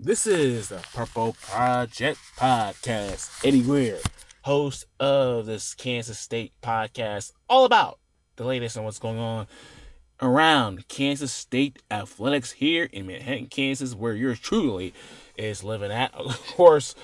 This is the Purple Project Podcast. Eddie Greer, host of this Kansas State podcast, all about the latest on what's going on around Kansas State athletics here in Manhattan, Kansas, where yours truly is living at. Of course,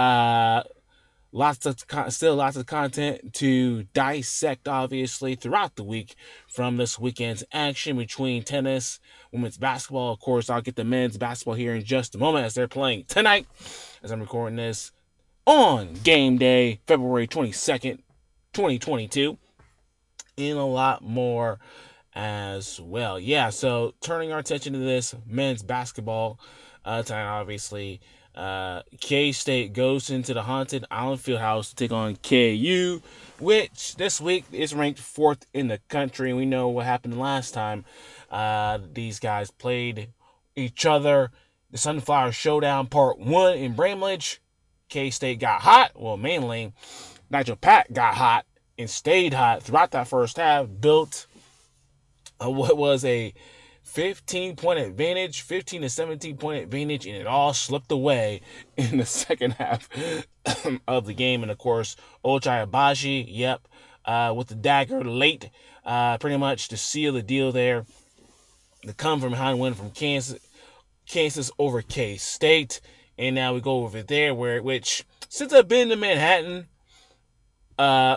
still lots of content to dissect, obviously, throughout the week from this weekend's action between tennis, women's basketball. Of course, I'll get the men's basketball here in just a moment as they're playing tonight, as I'm recording this on game day, February 22nd, 2022, and a lot more as well. Yeah, so turning our attention to this men's basketball tonight, obviously, K-State goes into the haunted Allen Fieldhouse to take on KU, which this week is ranked 4th in the country. And we know what happened last time these guys played each other. The Sunflower Showdown Part 1 in Bramlage. K-State got hot. Well, mainly Nigel Pack got hot and stayed hot throughout that first half, built what was a 15-point advantage, 15 to 17-point advantage, and it all slipped away in the second half of the game. And of course, Ochai Agbaji, with the dagger late, pretty much to seal the deal there. The come from behind win from Kansas over K-State. And now we go over there, which since I've been to Manhattan, uh,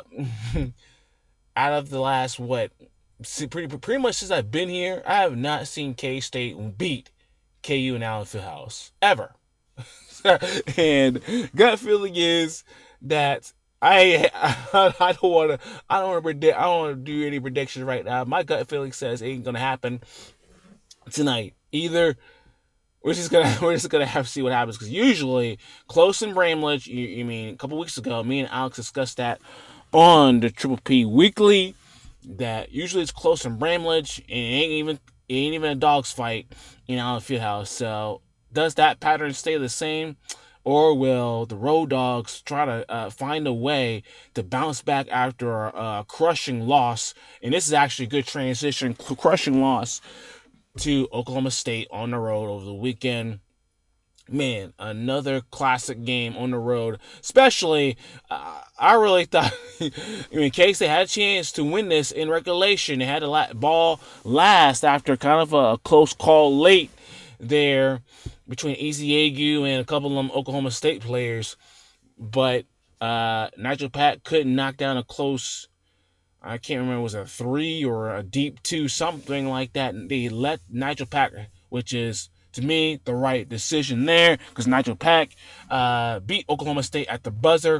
out of the last pretty much since I've been here, I have not seen K-State beat KU and Allen Fieldhouse ever. And gut feeling is that I don't want to do any predictions right now. My gut feeling says it ain't gonna happen tonight either. We're just gonna have to see what happens, because usually close in Bramlage. You mean a couple weeks ago, me and Alex discussed that on the Triple P Weekly, that usually it's close in Bramlage and it ain't even a dog's fight in Allen Fieldhouse. So does that pattern stay the same, or will the Road Dogs try to find a way to bounce back after a crushing loss? And this is actually a good transition, crushing loss to Oklahoma State on the road over the weekend. Man, another classic game on the road. Especially, I really thought, in case they had a chance to win this in regulation, they had to let ball last after kind of a close call late there between Ezeagu and a couple of them Oklahoma State players. But Nigel Pack couldn't knock down a close, I can't remember, was it a 3 or a deep 2, something like that. They let Nigel Pack, which is, to me, the right decision there, because Nigel Pack beat Oklahoma State at the buzzer,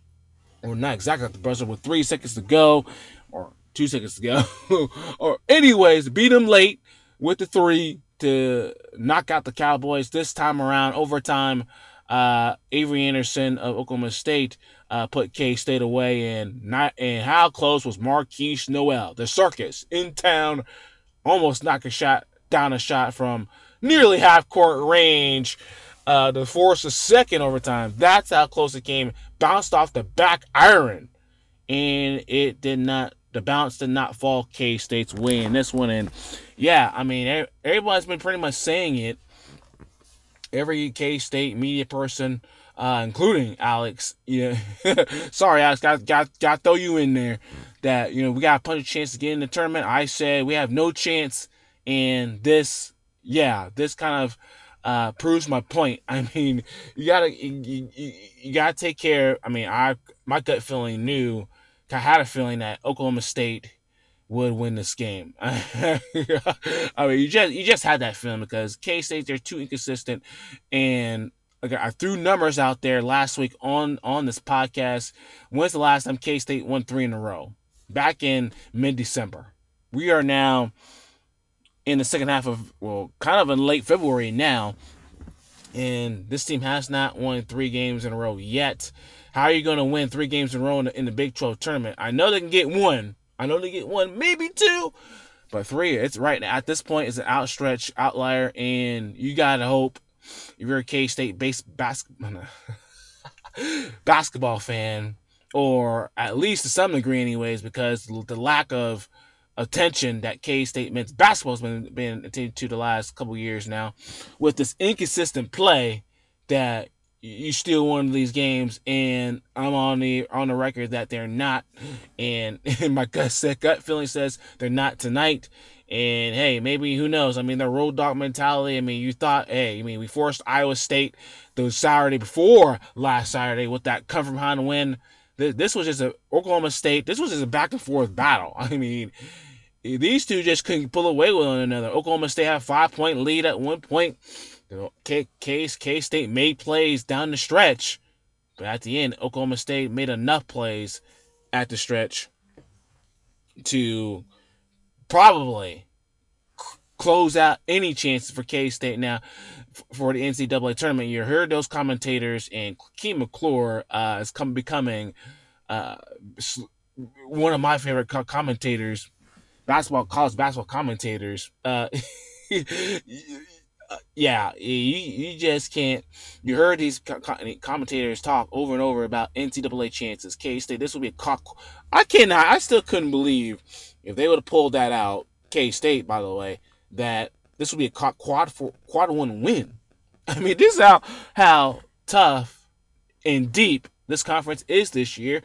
or not exactly at the buzzer, with 3 seconds to go, or 2 seconds to go, or anyways, beat them late with the 3 to knock out the Cowboys. This time around, overtime, Avery Anderson of Oklahoma State put K-State away, and how close was Marquise Noel, the circus in town, almost knocked down a shot from nearly half court range to force a second overtime. That's how close it came. Bounced off the back iron, and it did not. The bounce did not fall K-State's way in this one. And yeah, I mean, everybody's been pretty much saying it. Every K-State media person, including Alex, sorry, Alex, got to throw you in there, that, we got a punch chance to get in the tournament. I said we have no chance, and this kind of proves my point. I mean, you gotta take care. I mean, my gut feeling I had a feeling that Oklahoma State would win this game. I mean, you just had that feeling, because K-State, they're too inconsistent. And I threw numbers out there last week on this podcast. When's the last time K-State won 3 in a row? Back in mid-December. We are now in the second half of, kind of in late February now, and this team has not won 3 games in a row yet. How are you going to win 3 games in a row in the Big 12 tournament? I know they can get one. Maybe 2, but 3, it's right now. At this point, it's an outstretched outlier, and you gotta hope, if you're a K-State basketball fan, or at least to some degree anyways, because the lack of attention that K-State men's basketball has been attention to the last couple years now, with this inconsistent play, that you still won these games, and I'm on the record that they're not, and my gut feeling says they're not tonight. And hey, maybe who knows? I mean, the road dog mentality. I mean, you thought, hey, I mean, we forced Iowa State the Saturday before last Saturday with that come from behind win. This was just a Oklahoma State. This was just a back and forth battle. I mean, these two just couldn't pull away with one another. Oklahoma State had a 5-point lead at one point. K-State made plays down the stretch, but at the end, Oklahoma State made enough plays at the stretch to probably close out any chances for K-State. Now, for the NCAA tournament, you heard those commentators, and Keem McClure is becoming one of my favorite commentators, college basketball commentators. Yeah, you just can't. You heard these commentators talk over and over about NCAA chances. K-State, this will be a cock. I still couldn't believe if they would have pulled that out. K-State, by the way, that this would be a quad one win. I mean, this is how tough and deep this conference is this year.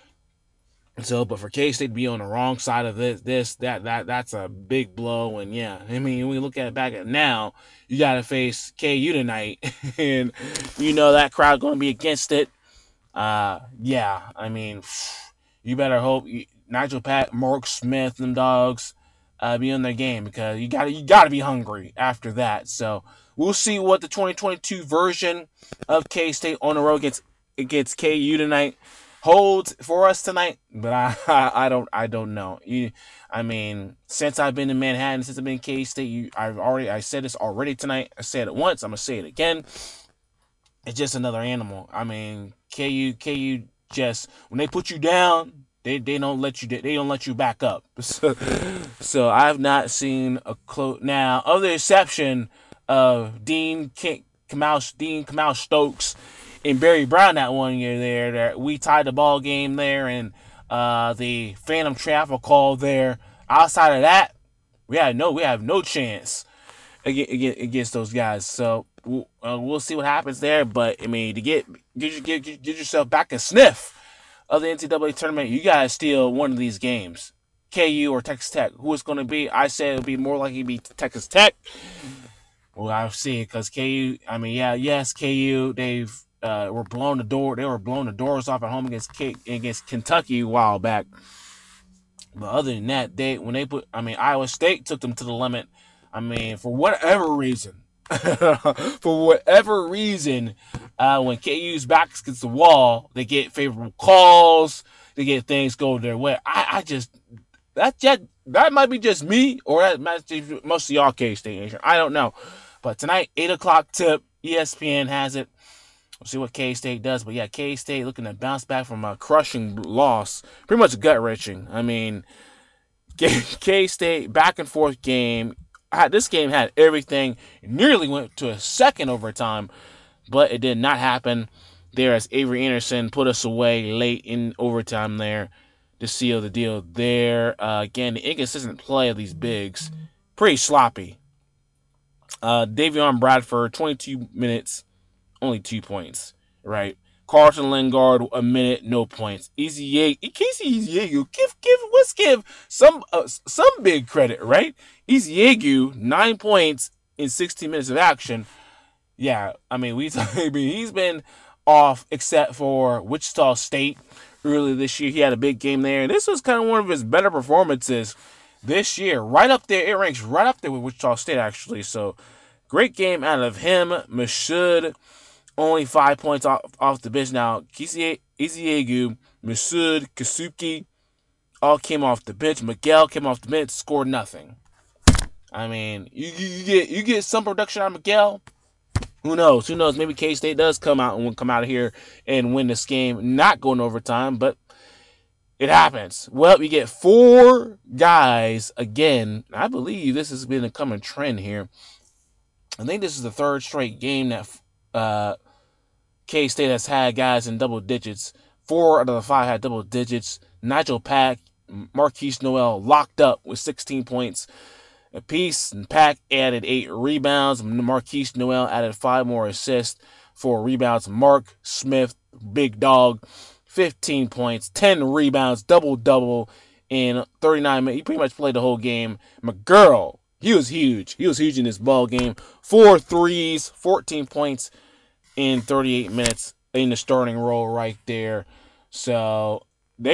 So, but for K-State to be on the wrong side of that's a big blow. And yeah, I mean, when we look at it back at now, you got to face KU tonight, and you know that crowd going to be against it. Yeah, I mean, you better hope Nigel Pack, Mark Smith, them dogs be on their game, because you got to be hungry after that. So we'll see what the 2022 version of K-State on the road against KU tonight holds for us tonight, but I don't know. I mean, since I've been in Manhattan, since I've been in K-State, I said this already tonight. I said it once. I'm gonna say it again. It's just another animal. I mean, KU just, when they put you down, they don't let you back up. So I've not seen a close now, of the exception of Dean Kamau Stokes and Barry Brown that one year there, that we tied the ball game there, and the phantom travel call there. Outside of that, we have no chance against those guys. So we'll see what happens there. But I mean, to get yourself back a sniff of the NCAA tournament, you gotta steal one of these games, KU or Texas Tech. Who it's going to be? I said it'll be more likely to be Texas Tech. Well, I'll see, because KU. I mean, yes, KU. They've were blown the door. They were blowing the doors off at home against Kentucky a while back. But other than that, Iowa State took them to the limit. I mean, for whatever reason, when KU's back against the wall, they get favorable calls. They get things go their way. That might be just me, or that might be most of y'all K-State Nation. I don't know. But tonight, 8:00 tip, ESPN has it. We'll see what K-State does. But yeah, K-State looking to bounce back from a crushing loss. Pretty much gut-wrenching. I mean, K-State back and forth game. This game had everything. It nearly went to a second overtime, but it did not happen there, as Avery Anderson put us away late in overtime there to seal the deal there. Again, the inconsistent play of these bigs, pretty sloppy. Davion Bradford, 22 minutes, only 2 points, right? Carlton Lingard, a minute, no points. Casey Eziagu, give some big credit, right? Eziagu, 9 points in 16 minutes of action. Yeah, I mean, he's been off except for Wichita State earlier this year. He had a big game there, and this was kind of one of his better performances this year. Right up there, it ranks right up there with Wichita State, actually. So, great game out of him. Mashoud, only 5 points off the bench. Now, Eziagu, Mashoud, Kasuki all came off the bench. Miguel came off the bench, scored nothing. I mean, you get some production out of Miguel. Who knows? Maybe K-State does come out of here and win this game, not going overtime, but it happens. Well, we get 4 guys again. I believe this has been a common trend here. I think this is the 3rd straight game that K-State has had guys in double digits. 4 out of the 5 had double digits. Nigel Pack, Marquise Noel locked up with 16 points apiece, and Pack added 8 rebounds. Marquise Noel added 5 more assists 4 rebounds. Mark Smith, big dog, 15 points, 10 rebounds, double-double in 39 minutes. He pretty much played the whole game. McGurl, he was huge. He was huge in this ball game. 4 threes, 14 points in 38 minutes in the starting role right there. So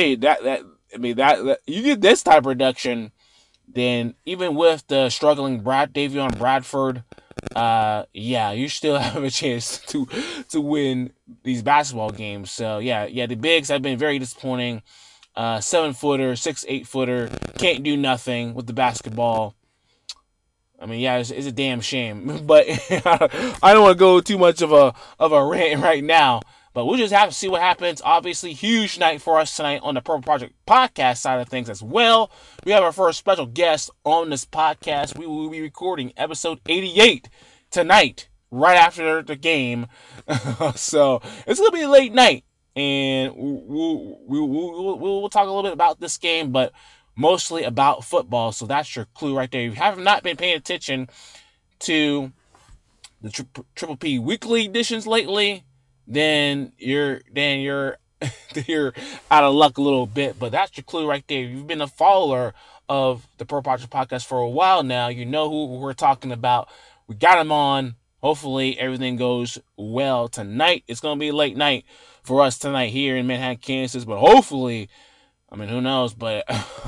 that you get this type of production, then even with the struggling Davion Bradford, you still have a chance to win these basketball games. So the bigs have been very disappointing. 7-footer, 6-8-footer can't do nothing with the basketball. I mean, it's a damn shame, but I don't want to go too much of a rant right now. But we'll just have to see what happens. Obviously, huge night for us tonight on the Purple Project podcast side of things as well. We have our first special guest on this podcast. We will be recording episode 88 tonight, right after the game. So it's gonna be a late night, and we'll talk a little bit about this game, but mostly about football. So that's your clue right there. If you have not been paying attention to the Triple P weekly editions lately, then you're you're out of luck a little bit. But that's your clue right there. If you've been a follower of the Pro Project podcast for a while now, you know who we're talking about. We got him on. Hopefully everything goes well tonight. It's gonna be a late night for us tonight here in Manhattan, Kansas, but hopefully, I mean, who knows? But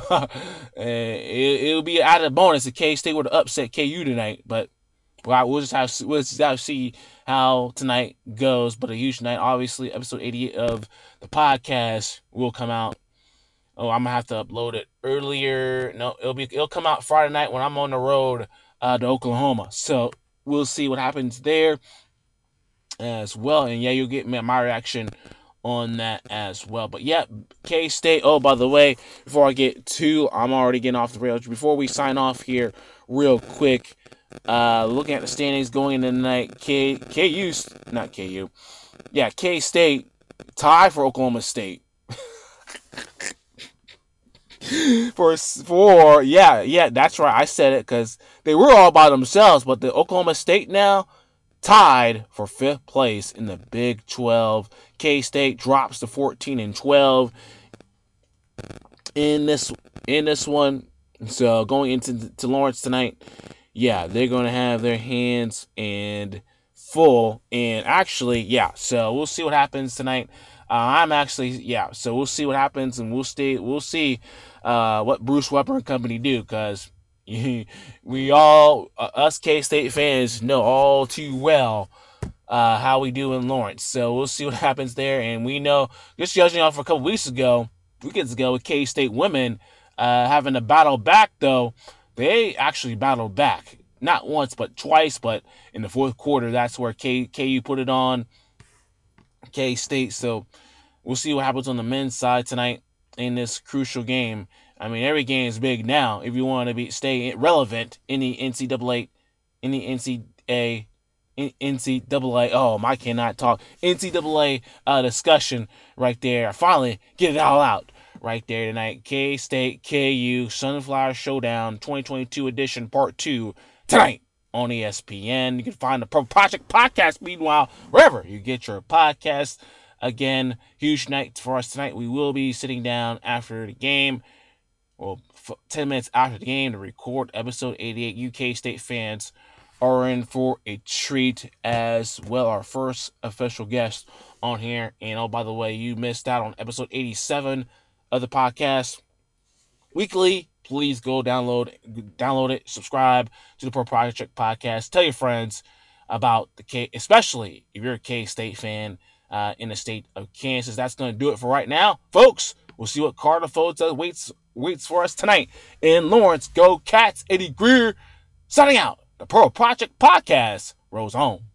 it'll be out of the bonus if K-State were to upset KU tonight. But we'll just have to see how tonight goes. But a huge night, obviously. Episode 88 of the podcast will come out. Oh, I'm gonna have to upload it earlier. No, it'll come out Friday night when I'm on the road to Oklahoma. So we'll see what happens there as well. And you'll get my reaction on that as well. But K-State. Oh, by the way, before I get to, I'm already getting off the rails. Before we sign off here, real quick, looking at the standings going into tonight, K-State tie for Oklahoma State. That's right. I said it because they were all by themselves, but the Oklahoma State now tied for 5th place in the Big 12. K-State drops to 14-12 in this one. So going into Lawrence tonight, they're going to have their hands and full. And actually, so we'll see what happens tonight. So we'll see what happens, and we'll see what Bruce Weber and company do, because we all, us K-State fans, know all too well how we do in Lawrence. So we'll see what happens there. And we know, just judging off a couple weekends ago, with K-State women having to battle back, though, they actually battled back. Not once, but twice. But in the fourth quarter, that's where KU put it on K-State. So we'll see what happens on the men's side tonight in this crucial game. I mean, every game is big now if you want to stay relevant in the NCAA, I cannot talk. NCAA discussion right there. I finally get it all out right there tonight. K-State, KU, Sunflower Showdown 2022 edition part 2 tonight on ESPN. You can find the Pro Project podcast, meanwhile, wherever you get your podcasts. Again, huge night for us tonight. We will be sitting down after the game, 10 minutes after the game, to record episode 88. You K-State fans are in for a treat as well. Our first official guest on here. And oh, by the way, you missed out on episode 87 of the podcast weekly. Please go download it, subscribe to the Pro Project podcast. Tell your friends about especially if you're a K-State fan in the state of Kansas. That's going to do it for right now, folks. We'll see what Carter Folds waits for us tonight in Lawrence. Go Cats! Eddie Greer signing out. The Pro Project podcast rolls on.